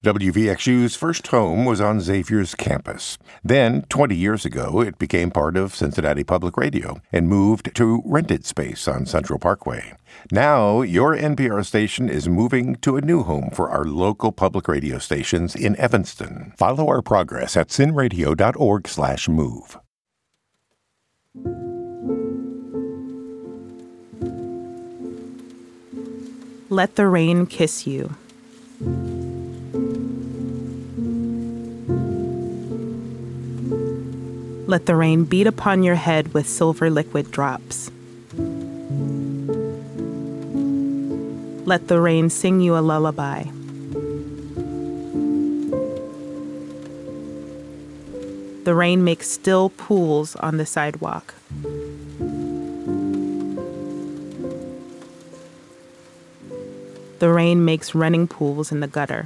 WVXU's first home was on Xavier's campus. Then, 20 years ago, it became part of Cincinnati Public Radio and moved to rented space on Central Parkway. Now, your NPR station is moving to a new home for our local public radio stations in Evanston. Follow our progress at cinradio.org/move. Let the rain kiss you. Let the rain beat upon your head with silver liquid drops. Let the rain sing you a lullaby. The rain makes still pools on the sidewalk. The rain makes running pools in the gutter.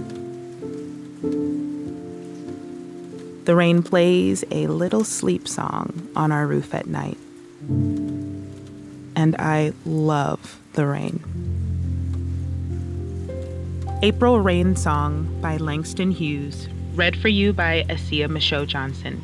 The rain plays a little sleep song on our roof at night. And I love the rain. April Rain Song by Langston Hughes, read for you by Asia Michaud Johnson.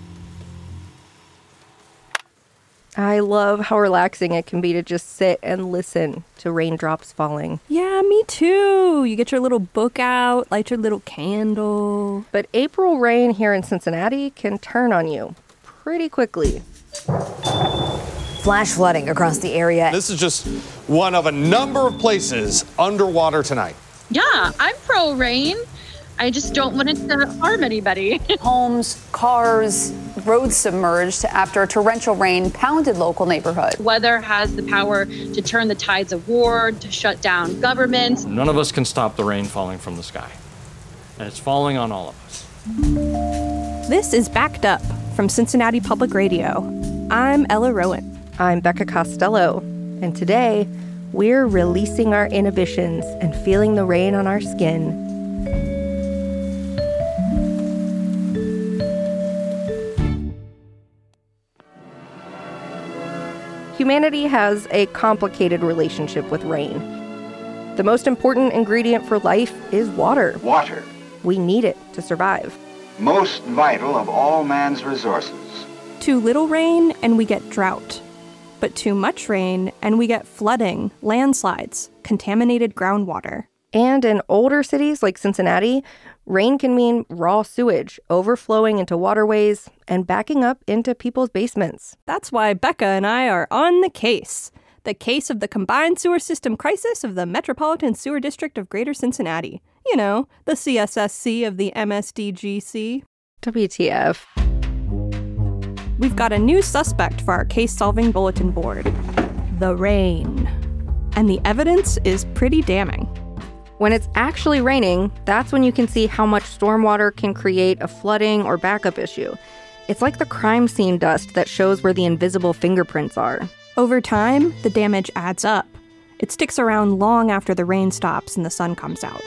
I love how relaxing it can be to just sit and listen to raindrops falling. Yeah, me too. You get your little book out, light your little candle. But April rain here in Cincinnati can turn on you pretty quickly. Flash flooding across the area. This is just one of a number of places underwater tonight. Yeah, I'm pro rain. I just don't want it to harm anybody. Homes, cars, roads submerged after a torrential rain pounded local neighborhoods. Weather has the power to turn the tides of war, to shut down governments. None of us can stop the rain falling from the sky. And it's falling on all of us. This is Backed Up from Cincinnati Public Radio. I'm Ella Rowan. I'm Becca Costello. And today, we're releasing our inhibitions and feeling the rain on our skin. Humanity has a complicated relationship with rain. The most important ingredient for life is water. Water. We need it to survive. Most vital of all man's resources. Too little rain and we get drought. But too much rain and we get flooding, landslides, contaminated groundwater. And in older cities like Cincinnati, rain can mean raw sewage overflowing into waterways and backing up into people's basements. That's why Becca and I are on the case. The case of the combined sewer system crisis of the Metropolitan Sewer District of Greater Cincinnati. You know, the CSSC of the MSDGC. WTF. We've got a new suspect for our case-solving bulletin board. The rain. And the evidence is pretty damning. When it's actually raining, that's when you can see how much stormwater can create a flooding or backup issue. It's like the crime scene dust that shows where the invisible fingerprints are. Over time, the damage adds up. It sticks around long after the rain stops and the sun comes out.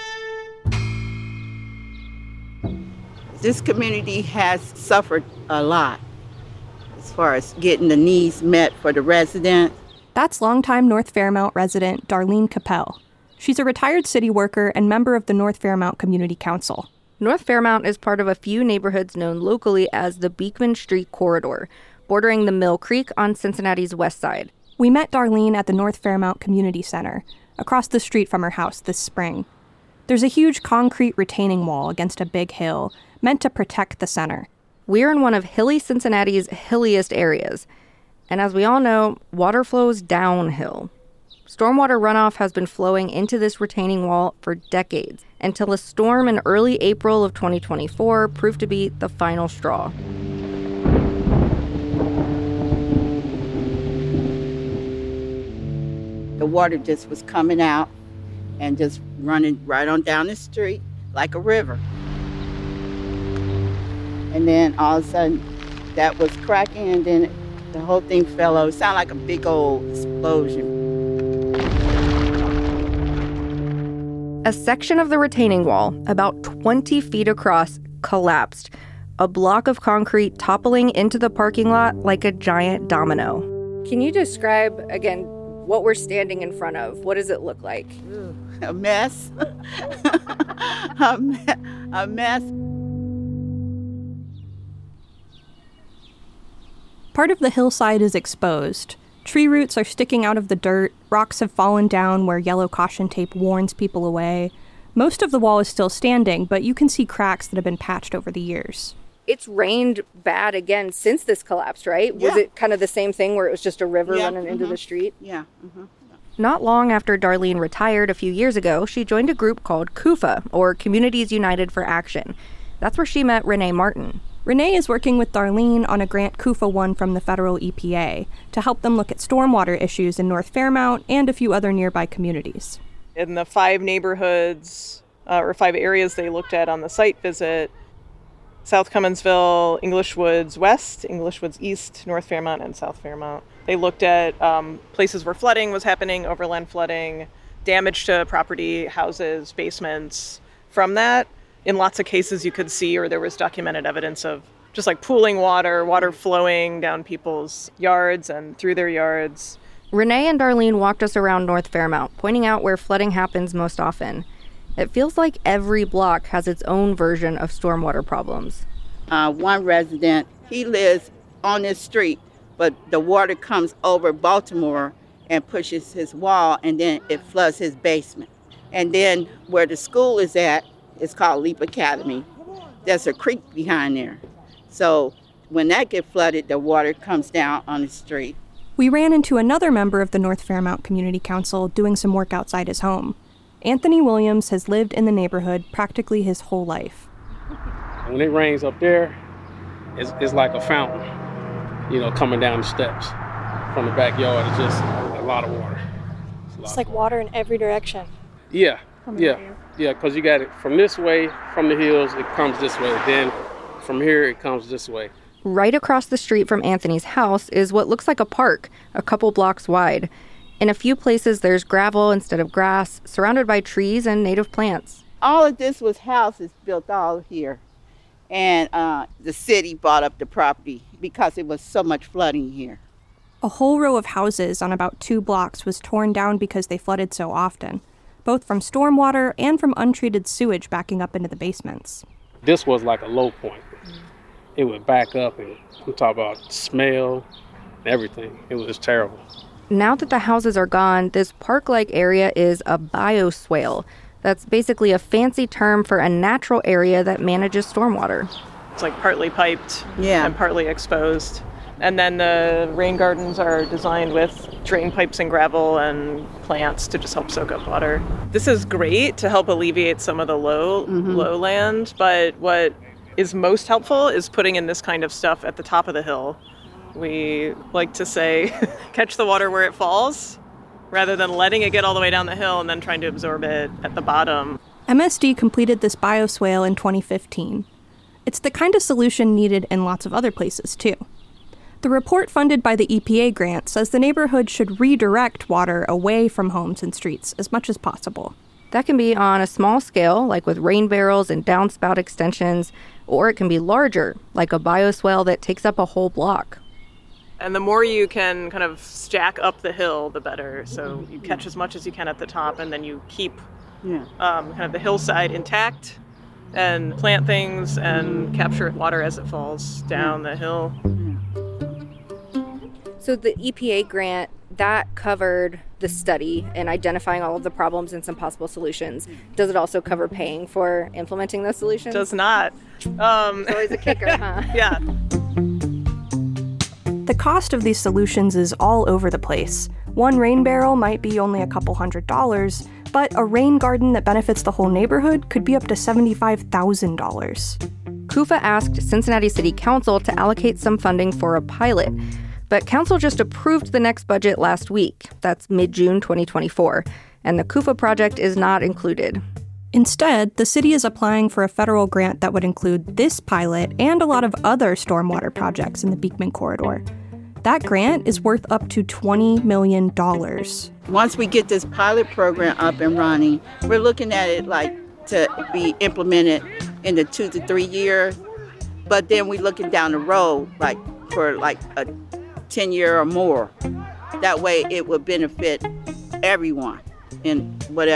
This community has suffered a lot as far as getting the needs met for the residents. That's longtime North Fairmount resident Darlene Capel. She's a retired city worker and member of the North Fairmount Community Council. North Fairmount is part of a few neighborhoods known locally as the Beekman Street Corridor, bordering the Mill Creek on Cincinnati's west side. We met Darlene at the North Fairmount Community Center, across the street from her house this spring. There's a huge concrete retaining wall against a big hill, meant to protect the center. We're in one of hilly Cincinnati's hilliest areas, and as we all know, water flows downhill. Stormwater runoff has been flowing into this retaining wall for decades, until a storm in early April of 2024 proved to be the final straw. The water just was coming out and just running right on down the street like a river. And then all of a sudden, that was cracking, and then the whole thing fell over. It sounded like a big old explosion. A section of the retaining wall, about 20 feet across, collapsed, a block of concrete toppling into the parking lot like a giant domino. Can you describe, again, what we're standing in front of? What does it look like? a mess. a mess. Part of the hillside is exposed. Tree roots are sticking out of the dirt, rocks have fallen down where yellow caution tape warns people away. Most of the wall is still standing, but you can see cracks that have been patched over the years. It's rained bad again since this collapsed, right? Yeah. Was it kind of the same thing where it was just a river running into the street? Yeah. Not long after Darlene retired a few years ago, she joined a group called CUFA, or Communities United for Action. That's where she met Renee Martin. Renee is working with Darlene on a grant CUFA won from the federal EPA to help them look at stormwater issues in North Fairmount and a few other nearby communities. In the 5 neighborhoods, or 5 areas they looked at on the site visit, South Cumminsville, English Woods West, English Woods East, North Fairmount, and South Fairmount. They looked at places where flooding was happening, overland flooding, damage to property, houses, basements. From that, in lots of cases you could see, or there was documented evidence of just like pooling water flowing down people's yards and through their yards. Renee and Darlene walked us around North Fairmount, pointing out where flooding happens most often. It feels like every block has its own version of stormwater problems. One resident, he lives on this street, but the water comes over Baltimore and pushes his wall, and then it floods his basement. And then where the school is at, it's called Leap Academy. There's a creek behind there. So when that gets flooded, the water comes down on the street. We ran into another member of the North Fairmount Community Council doing some work outside his home. Anthony Williams has lived in the neighborhood practically his whole life. When it rains up there, it's like a fountain, coming down the steps from the backyard. It's just a lot of water. It's like water in every direction. Yeah, because you got it from this way, from the hills, it comes this way. Then from here, it comes this way. Right across the street from Anthony's house is what looks like a park, a couple blocks wide. In a few places, there's gravel instead of grass, surrounded by trees and native plants. All of this was houses built all here. And the city bought up the property because it was so much flooding here. A whole row of houses on about 2 blocks was torn down because they flooded so often, both from stormwater and from untreated sewage backing up into the basements. This was like a low point. It would back up, and I'm talking about smell and everything. It was terrible. Now that the houses are gone, this park-like area is a bioswale. That's basically a fancy term for a natural area that manages stormwater. It's like partly piped and partly exposed. And then the rain gardens are designed with drain pipes and gravel and plants to just help soak up water. This is great to help alleviate some of the lowland, but what is most helpful is putting in this kind of stuff at the top of the hill. We like to say, catch the water where it falls, rather than letting it get all the way down the hill and then trying to absorb it at the bottom. MSD completed this bioswale in 2015. It's the kind of solution needed in lots of other places, too. The report funded by the EPA grant says the neighborhood should redirect water away from homes and streets as much as possible. That can be on a small scale, like with rain barrels and downspout extensions, or it can be larger, like a bioswale that takes up a whole block. And the more you can kind of stack up the hill, the better. So you catch as much as you can at the top, and then you keep kind of the hillside intact and plant things and capture water as it falls down the hill. So the EPA grant, that covered the study and identifying all of the problems and some possible solutions. Does it also cover paying for implementing those solutions? Does not. It's always a kicker, huh? Yeah. The cost of these solutions is all over the place. One rain barrel might be only a couple $100s, but a rain garden that benefits the whole neighborhood could be up to $75,000. CUFA asked Cincinnati City Council to allocate some funding for a pilot, but Council just approved the next budget last week. That's mid-June 2024, and the CUFA project is not included. Instead, the city is applying for a federal grant that would include this pilot and a lot of other stormwater projects in the Beekman Corridor. That grant is worth up to $20 million. Once we get this pilot program up and running, we're looking at it like to be implemented in the 2 to 3 years. But then we're looking down the road, like for like a 10-year or more. That way it would benefit everyone in whatever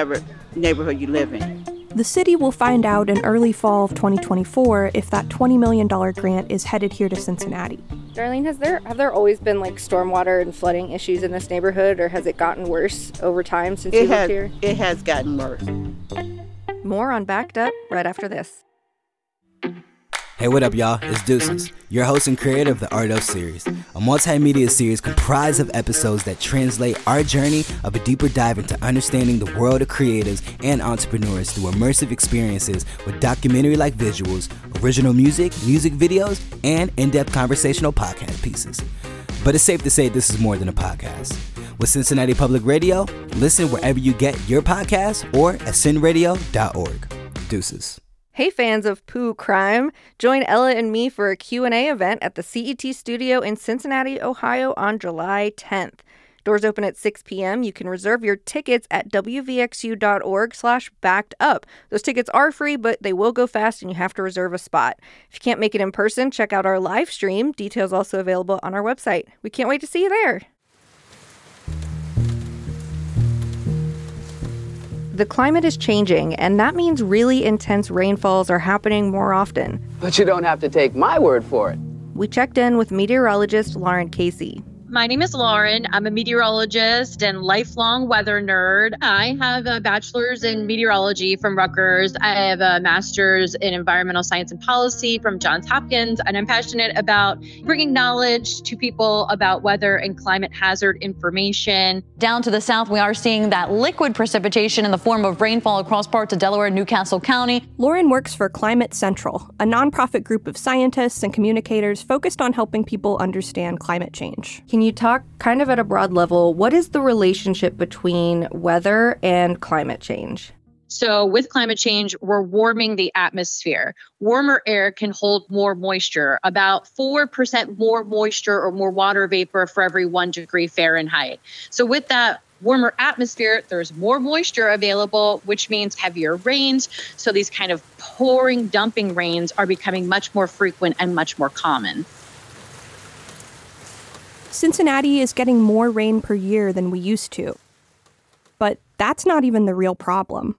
neighborhood you live in. The city will find out in early fall of 2024 if that $20 million grant is headed here to Cincinnati. Darlene, have there always been like stormwater and flooding issues in this neighborhood, or has it gotten worse over time since you lived here? It has gotten worse. More on Backed Up right after this. Hey, what up, y'all? It's Deuces, your host and creator of the Art Of series, a multimedia series comprised of episodes that translate our journey of a deeper dive into understanding the world of creatives and entrepreneurs through immersive experiences with documentary-like visuals, original music videos, and in-depth conversational podcast pieces. But it's safe to say this is more than a podcast. With Cincinnati Public Radio, listen wherever you get your podcasts or at cinradio.org. Deuces. Hey fans of Pooh Crime, join Ella and me for a Q&A event at the CET Studio in Cincinnati, Ohio on July 10th. Doors open at 6 p.m. You can reserve your tickets at wvxu.org/backedup. Those tickets are free, but they will go fast and you have to reserve a spot. If you can't make it in person, check out our live stream. Details also available on our website. We can't wait to see you there. The climate is changing, and that means really intense rainfalls are happening more often. But you don't have to take my word for it. We checked in with meteorologist Lauren Casey. My name is Lauren. I'm a meteorologist and lifelong weather nerd. I have a bachelor's in meteorology from Rutgers. I have a master's in environmental science and policy from Johns Hopkins, and I'm passionate about bringing knowledge to people about weather and climate hazard information. Down to the south, we are seeing that liquid precipitation in the form of rainfall across parts of Delaware and Newcastle County. Lauren works for Climate Central, a nonprofit group of scientists and communicators focused on helping people understand climate change. Can you talk kind of at a broad level, what is the relationship between weather and climate change? So with climate change, we're warming the atmosphere. Warmer air can hold more moisture, about 4% more moisture or more water vapor for every 1 degree Fahrenheit. So with that warmer atmosphere, there's more moisture available, which means heavier rains. So these kind of pouring, dumping rains are becoming much more frequent and much more common. Cincinnati is getting more rain per year than we used to. But that's not even the real problem.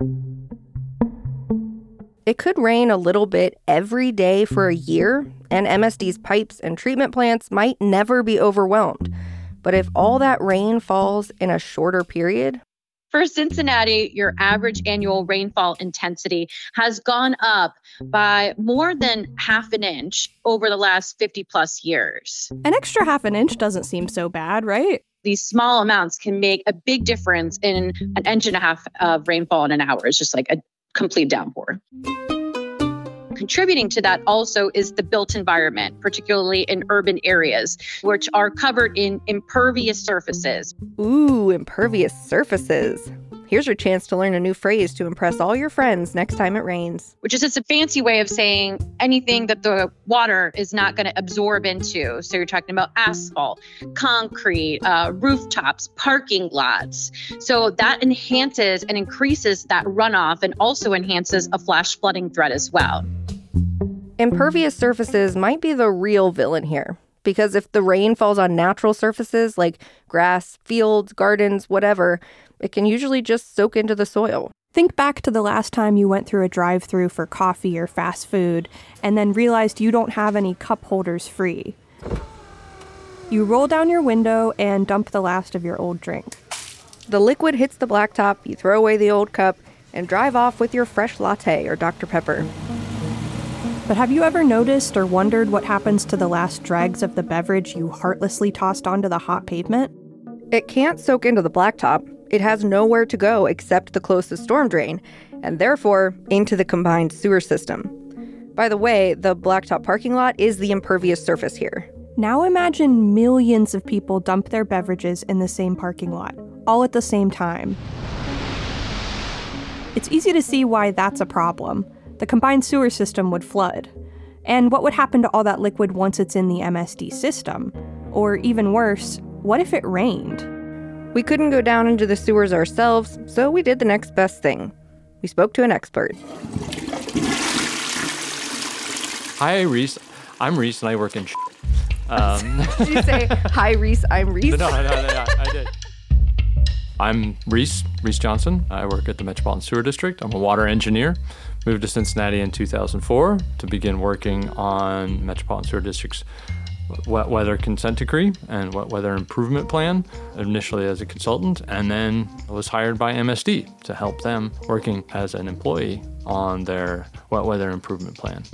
It could rain a little bit every day for a year, and MSD's pipes and treatment plants might never be overwhelmed. But if all that rain falls in a shorter period... For Cincinnati, your average annual rainfall intensity has gone up by more than half an inch over the last 50 plus years. An extra half an inch doesn't seem so bad, right? These small amounts can make a big difference in an inch and a half of rainfall in an hour. It's just like a complete downpour. Contributing to that also is the built environment, particularly in urban areas, which are covered in impervious surfaces. Ooh, impervious surfaces. Here's your chance to learn a new phrase to impress all your friends next time it rains. Which is just a fancy way of saying anything that the water is not going to absorb into. So you're talking about asphalt, concrete, rooftops, parking lots. So that enhances and increases that runoff and also enhances a flash flooding threat as well. Impervious surfaces might be the real villain here, because if the rain falls on natural surfaces like grass, fields, gardens, whatever, it can usually just soak into the soil. Think back to the last time you went through a drive-thru for coffee or fast food and then realized you don't have any cup holders free. You roll down your window and dump the last of your old drink. The liquid hits the blacktop, you throw away the old cup, and drive off with your fresh latte or Dr. Pepper. But have you ever noticed or wondered what happens to the last dregs of the beverage you heartlessly tossed onto the hot pavement? It can't soak into the blacktop. It has nowhere to go except the closest storm drain, and therefore into the combined sewer system. By the way, the blacktop parking lot is the impervious surface here. Now imagine millions of people dump their beverages in the same parking lot, all at the same time. It's easy to see why that's a problem. The combined sewer system would flood. And what would happen to all that liquid once it's in the MSD system? Or even worse, what if it rained? We couldn't go down into the sewers ourselves, so we did the next best thing. We spoke to an expert. Hi, Reese. I'm Reese and I work in Did you say, hi, Reese, I'm Reese? No, I did. I'm Reese Johnson. I work at the Metropolitan Sewer District. I'm a water engineer. Moved to Cincinnati in 2004 to begin working on Metropolitan Sewer District's wet weather consent decree and wet weather improvement plan, initially as a consultant, and then I was hired by MSD to help them working as an employee on their wet weather improvement plan.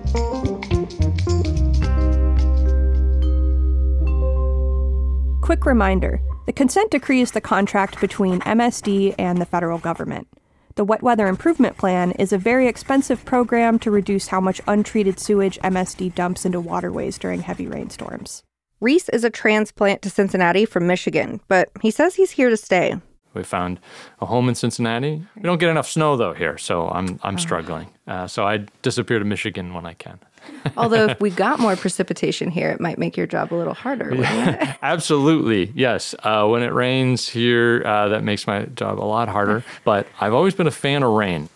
Quick reminder, the consent decree is the contract between MSD and the federal government. The Wet Weather Improvement Plan is a very expensive program to reduce how much untreated sewage MSD dumps into waterways during heavy rainstorms. Reese is a transplant to Cincinnati from Michigan, but he says he's here to stay. We found a home in Cincinnati. We don't get enough snow, though, here, so I'm struggling. So I disappear to Michigan when I can. Although if we got more precipitation here, it might make your job a little harder, wouldn't it? Absolutely, yes. When it rains here, that makes my job a lot harder. But I've always been a fan of rain.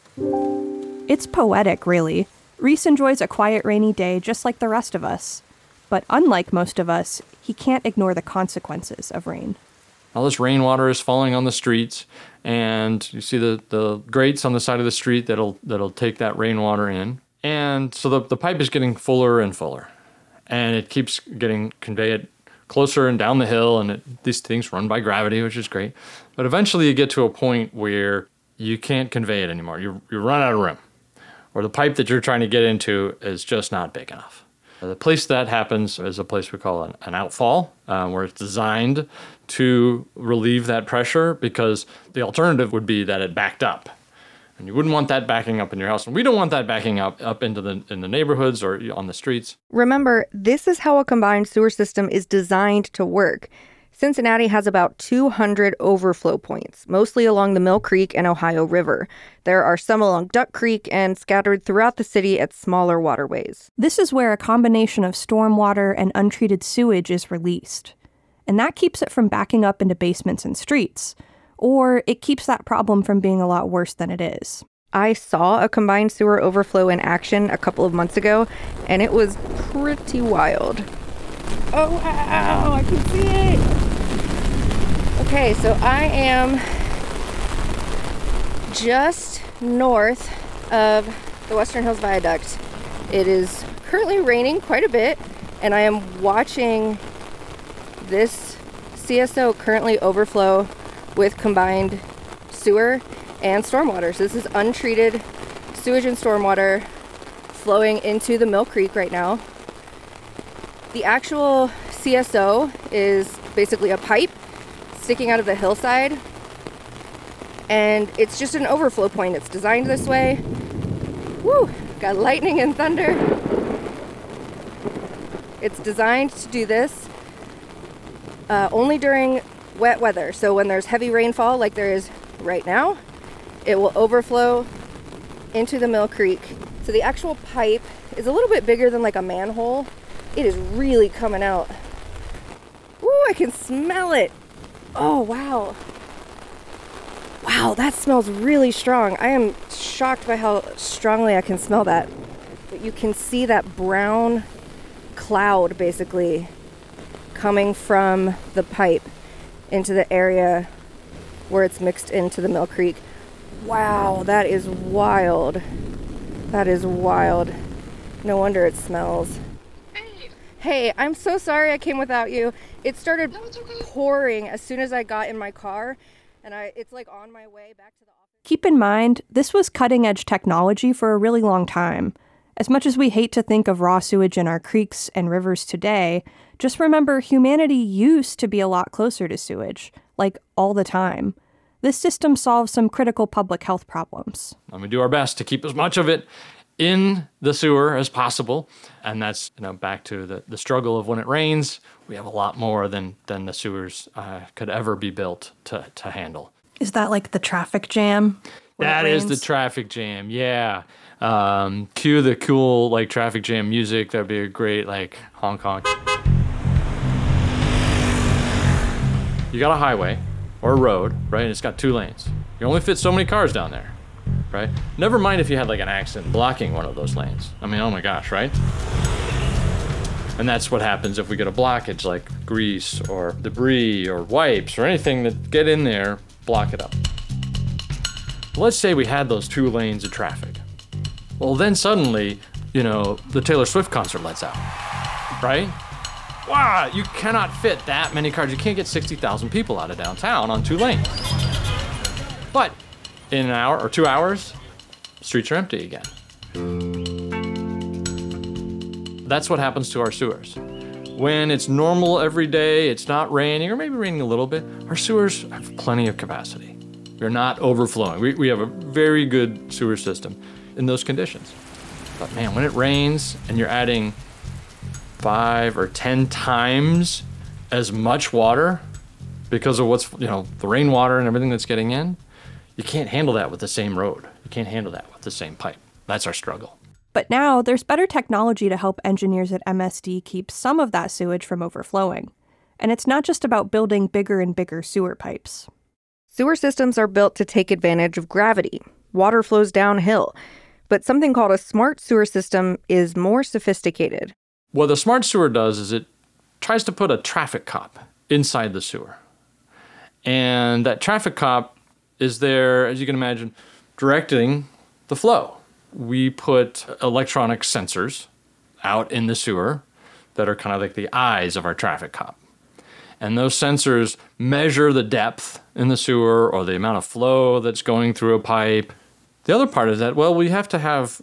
It's poetic, really. Reese enjoys a quiet, rainy day just like the rest of us. But unlike most of us, he can't ignore the consequences of rain. All this rainwater is falling on the streets, and you see the grates on the side of the street that'll take that rainwater in. And so the pipe is getting fuller and fuller, and it keeps getting conveyed closer and down the hill, and these things run by gravity, which is great. But eventually you get to a point where you can't convey it anymore. You run out of room, or the pipe that you're trying to get into is just not big enough. The place that happens is a place we call an outfall, where it's designed to relieve that pressure, because the alternative would be that it backed up. And you wouldn't want that backing up in your house. And we don't want that backing up in the neighborhoods or on the streets. Remember, this is how a combined sewer system is designed to work. Cincinnati has about 200 overflow points, mostly along the Mill Creek and Ohio River. There are some along Duck Creek and scattered throughout the city at smaller waterways. This is where a combination of stormwater and untreated sewage is released. And that keeps it from backing up into basements and streets. Or it keeps that problem from being a lot worse than it is. I saw a combined sewer overflow in action a couple of months ago, and it was pretty wild. Oh, wow, I can see it. Okay, so I am just north of the Western Hills Viaduct. It is currently raining quite a bit, and I am watching this CSO currently overflow with combined sewer and stormwater. So this is untreated sewage and stormwater flowing into the Mill Creek right now. The actual CSO is basically a pipe sticking out of the hillside, and it's just an overflow point. It's designed this way. Woo! Got lightning and thunder. It's designed to do this only during wet weather. So when there's heavy rainfall like there is right now, it will overflow into the Mill Creek. So the actual pipe is a little bit bigger than like a manhole. It is really coming out. Woo, I can smell it. Oh, wow. Wow, that smells really strong. I am shocked by how strongly I can smell that. But you can see that brown cloud basically coming from the pipe into the area where it's mixed into the Mill Creek. Wow, that is wild. That is wild. No wonder it smells. Hey, I'm so sorry I came without you. It started pouring as soon as I got in my car, and it's like on my way back to the office. Keep in mind, this was cutting-edge technology for a really long time. As much as we hate to think of raw sewage in our creeks and rivers today, just remember humanity used to be a lot closer to sewage, like all the time. This system solves some critical public health problems. And we do our best to keep as much of it in the sewer as possible. And that's back to the struggle of when it rains, we have a lot more than the sewers could ever be built to handle. Is that like the traffic jam? That is the traffic jam, yeah. Cue the cool traffic jam music. That'd be a great honk honk. You got a highway or a road, right? And it's got 2 lanes. You only fit so many cars down there, right? Never mind if you had an accident blocking one of those lanes. I mean, oh my gosh, right? And that's what happens if we get a blockage like grease or debris or wipes or anything that get in there block it up. Let's say we had those 2 lanes of traffic. Well, then suddenly, the Taylor Swift concert lets out, right? Wow, you cannot fit that many cars. You can't get 60,000 people out of downtown on 2 lanes. But in an hour or 2 hours, streets are empty again. That's what happens to our sewers. When it's normal every day, it's not raining, or maybe raining a little bit, our sewers have plenty of capacity. We're not overflowing. We have a very good sewer system in those conditions. But man, when it rains and you're adding 5 or 10 times as much water because of what's, the rainwater and everything that's getting in, you can't handle that with the same road. You can't handle that with the same pipe. That's our struggle. But now there's better technology to help engineers at MSD keep some of that sewage from overflowing. And it's not just about building bigger and bigger sewer pipes. Sewer systems are built to take advantage of gravity. Water flows downhill. But something called a smart sewer system is more sophisticated. What the smart sewer does is it tries to put a traffic cop inside the sewer. And that traffic cop is there, as you can imagine, directing the flow. We put electronic sensors out in the sewer that are kind of like the eyes of our traffic cop. And those sensors measure the depth in the sewer or the amount of flow that's going through a pipe. The other part is that, we have to have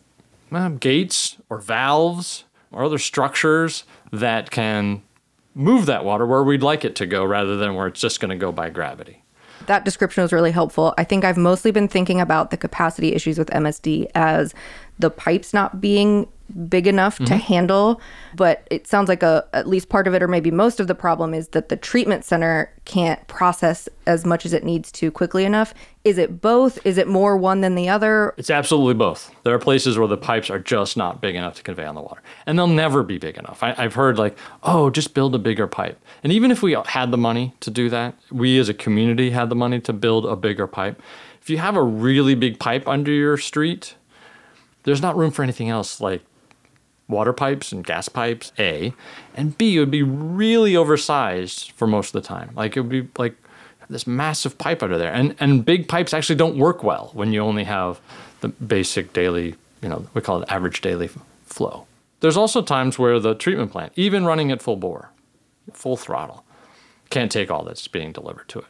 gates or valves or other structures that can move that water where we'd like it to go rather than where it's just going to go by gravity. That description was really helpful. I think I've mostly been thinking about the capacity issues with MSD as the pipes not being big enough to handle, but it sounds like at least part of it, or maybe most of the problem, is that the treatment center can't process as much as it needs to quickly enough. Is it both? Is it more one than the other? It's absolutely both. There are places where the pipes are just not big enough to convey on the water, and they'll never be big enough. I've heard just build a bigger pipe. And even if we had the money to do that, we as a community had the money to build a bigger pipe. If you have a really big pipe under your street, there's not room for anything else like water pipes and gas pipes, A. And B, it would be really oversized for most of the time. It would be like this massive pipe under there. And big pipes actually don't work well when you only have the basic daily, we call it average daily flow. There's also times where the treatment plant, even running at full bore, full throttle, can't take all that's being delivered to it.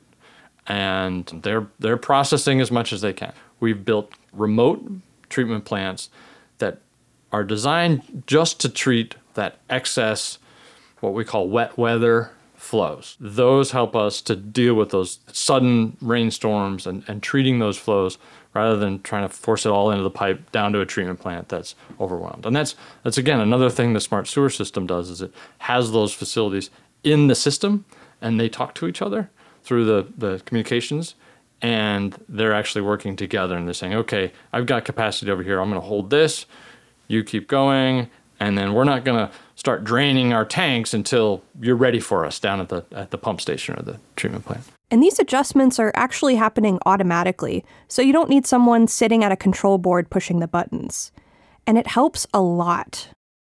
And they're processing as much as they can. We've built remote treatment plants that are designed just to treat that excess, what we call wet weather flows. Those help us to deal with those sudden rainstorms and treating those flows rather than trying to force it all into the pipe down to a treatment plant that's overwhelmed. And that's again, another thing the smart sewer system does is it has those facilities in the system and they talk to each other through the communications, and they're actually working together and they're saying, okay, I've got capacity over here. I'm going to hold this. You keep going, and then we're not going to start draining our tanks until you're ready for us down at the pump station or the treatment plant. And these adjustments are actually happening automatically, so you don't need someone sitting at a control board pushing the buttons. And it helps a lot.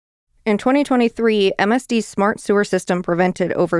In 2023, MSD's smart sewer system prevented over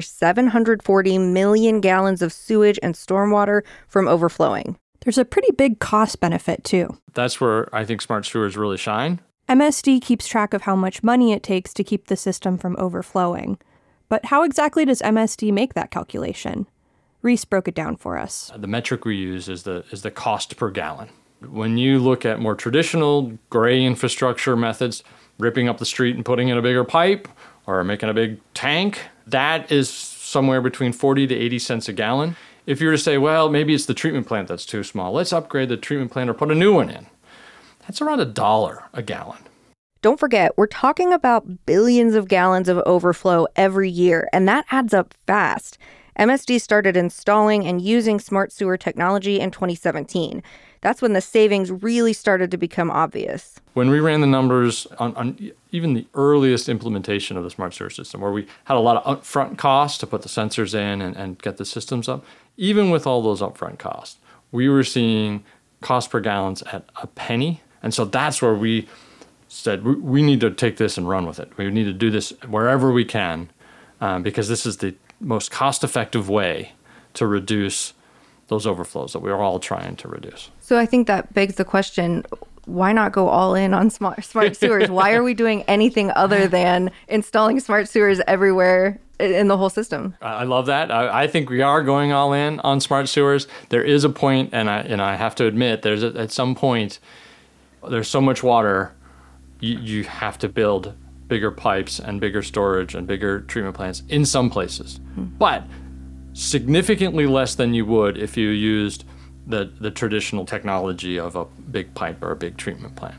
740 million gallons of sewage and stormwater from overflowing. There's a pretty big cost benefit, too. That's where I think smart sewers really shine. MSD keeps track of how much money it takes to keep the system from overflowing. But how exactly does MSD make that calculation? Reese broke it down for us. The metric we use is the cost per gallon. When you look at more traditional gray infrastructure methods, ripping up the street and putting in a bigger pipe or making a big tank, that is somewhere between 40 to 80 cents a gallon. If you were to say, well, maybe it's the treatment plant that's too small, let's upgrade the treatment plant or put a new one in. That's around $1 a gallon. Don't forget, we're talking about billions of gallons of overflow every year, and that adds up fast. MSD started installing and using smart sewer technology in 2017. That's when the savings really started to become obvious. When we ran the numbers on even the earliest implementation of the smart sewer system, where we had a lot of upfront costs to put the sensors in and get the systems up, even with all those upfront costs, we were seeing cost per gallons at a penny. And so that's where we said, we need to take this and run with it. We need to do this wherever we can, because this is the most cost-effective way to reduce those overflows that we're all trying to reduce. So I think that begs the question, why not go all in on smart sewers? Why are we doing anything other than installing smart sewers everywhere in the whole system? I love that. I think we are going all in on smart sewers. There is a point, and I have to admit, at some point, there's so much water, you have to build bigger pipes and bigger storage and bigger treatment plants in some places. But significantly less than you would if you used the traditional technology of a big pipe or a big treatment plant.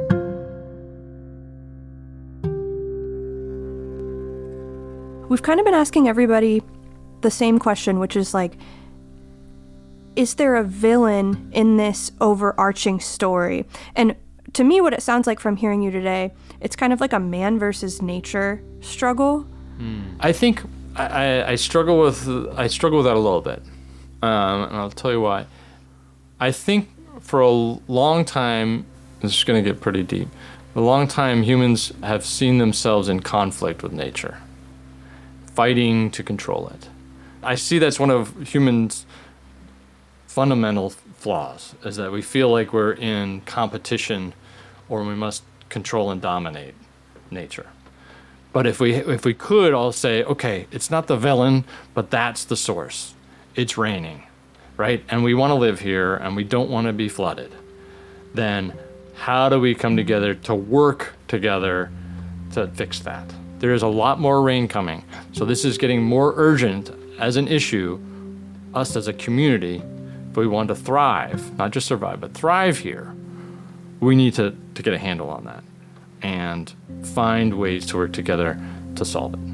We've kind of been asking everybody the same question, which is like, is there a villain in this overarching story? And to me, what it sounds like from hearing you today, it's kind of like a man versus nature struggle. I think I struggle with that a little bit, and I'll tell you why. I think for a long time, this is going to get pretty deep. For a long time, humans have seen themselves in conflict with nature, fighting to control it. I see that's one of humans' fundamental flaws, is that we feel like we're in competition or we must control and dominate nature. But if we could all say, okay, it's not the villain, but that's the source. It's raining, right? And we want to live here and we don't want to be flooded. Then how do we come together to work together to fix that? There is a lot more rain coming. So this is getting more urgent as an issue, us as a community. If we want to thrive, not just survive, but thrive here, we need to get a handle on that and find ways to work together to solve it.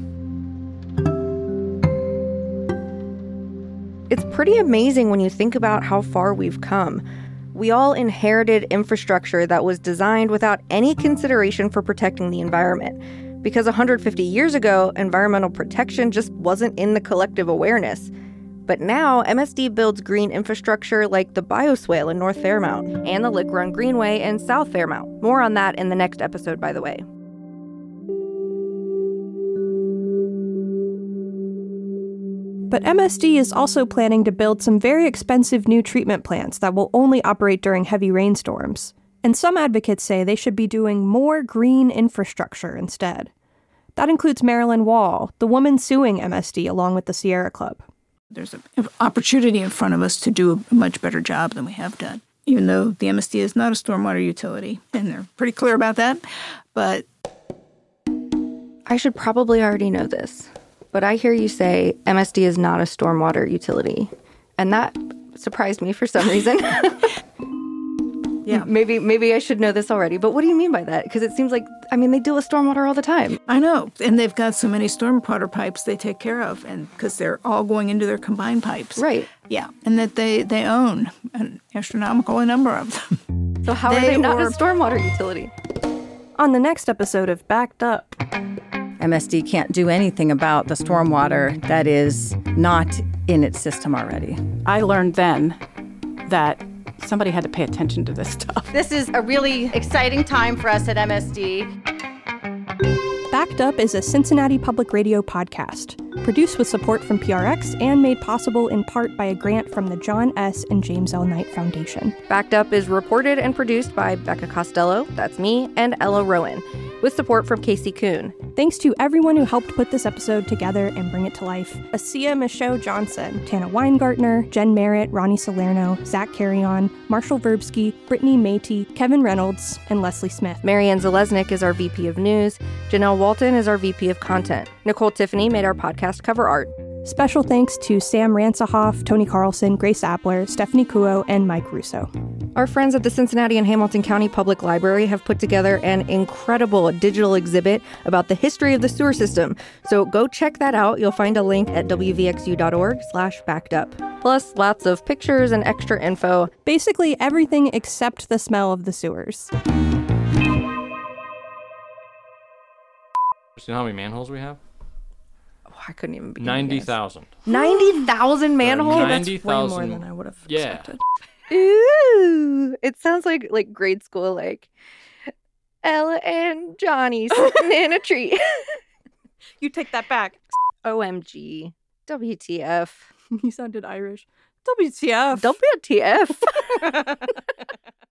It's pretty amazing when you think about how far we've come. We all inherited infrastructure that was designed without any consideration for protecting the environment. Because 150 years ago, environmental protection just wasn't in the collective awareness. But now, MSD builds green infrastructure like the bioswale in North Fairmount and the Lick Run Greenway in South Fairmount. More on that in the next episode, by the way. But MSD is also planning to build some very expensive new treatment plants that will only operate during heavy rainstorms. And some advocates say they should be doing more green infrastructure instead. That includes Marilyn Wall, the woman suing MSD along with the Sierra Club. There's an opportunity in front of us to do a much better job than we have done, even though the MSD is not a stormwater utility, and they're pretty clear about that. But I should probably already know this, but I hear you say MSD is not a stormwater utility, and that surprised me for some reason. Yeah, maybe I should know this already, but what do you mean by that? Because it seems like, they deal with stormwater all the time. I know, and they've got so many stormwater pipes they take care of, and because they're all going into their combined pipes. Right. Yeah, and that they own an astronomical number of them. So how are they not a stormwater utility? On the next episode of Backed Up. MSD can't do anything about the stormwater that is not in its system already. I learned then that somebody had to pay attention to this stuff. This is a really exciting time for us at MSD. Backed Up is a Cincinnati Public Radio podcast, produced with support from PRX and made possible in part by a grant from the John S. and James L. Knight Foundation. Backed Up is reported and produced by Becca Costello, that's me, and Ella Rowan, with support from Casey Kuhn. Thanks to everyone who helped put this episode together and bring it to life. Asia Michaud Johnson, Tana Weingartner, Jen Merritt, Ronnie Salerno, Zach Carrion, Marshall Verbsky, Brittany Matey, Kevin Reynolds, and Leslie Smith. Marianne Zalesnik is our VP of News. Janelle Walton is our VP of Content. Nicole Tiffany made our podcast cover art. Special thanks to Sam Ransahoff, Tony Carlson, Grace Appler, Stephanie Kuo, and Mike Russo. Our friends at the Cincinnati and Hamilton County Public Library have put together an incredible digital exhibit about the history of the sewer system. So go check that out. You'll find a link at wvxu.org/backedup. Plus lots of pictures and extra info. Basically everything except the smell of the sewers. You know how many manholes we have? I couldn't even begin. 90,000. 90,000 manholes? 90,000. That's way more than I would have expected. Yeah. Ooh, it sounds like grade school, like Ella and Johnny sitting in a tree. You take that back. OMG. WTF. You sounded Irish. WTF. WTF.